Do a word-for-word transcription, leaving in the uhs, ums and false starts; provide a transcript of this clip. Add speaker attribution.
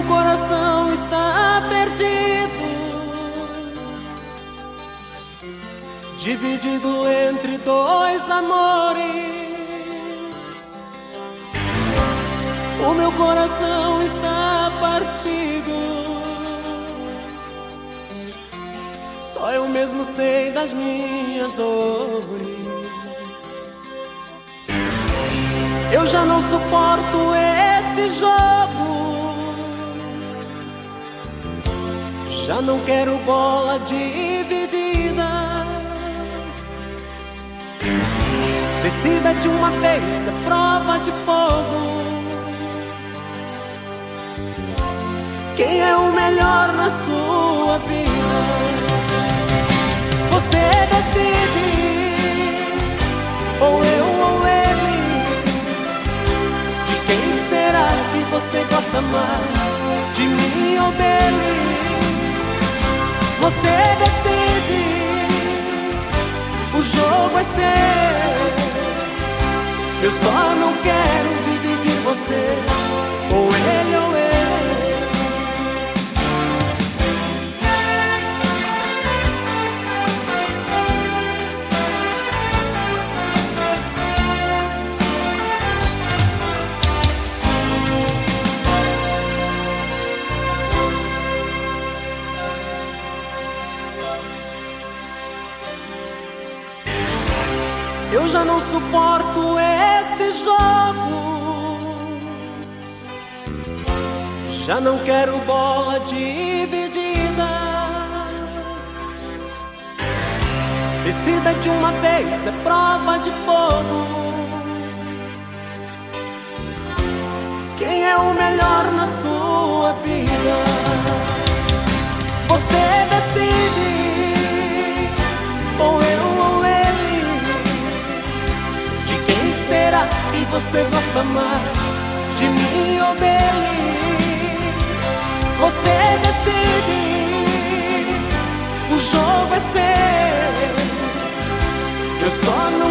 Speaker 1: coração está perdido, dividido entre dois amores. O meu coração está partido, só eu mesmo sei das minhas dores. Eu já não suporto esse jogo, já não quero bola dividida. Decida de uma vez a prova de fogo. Quem é o melhor na sua vida? Você decide, ou eu ou ele. De quem será que você gosta mais? De mim ou dele? Você decide, o jogo é seu. Eu só não quero dividir você, ou ele ou eu. Eu já não suporto esse jogo, já não quero bola dividida. Decida de uma vez, é prova de fogo. Quem é o melhor na sua vida? Você decide, ou eu ou ele. Será que você gosta mais de mim ou dele? Você decide, o jogo é seu. Eu só não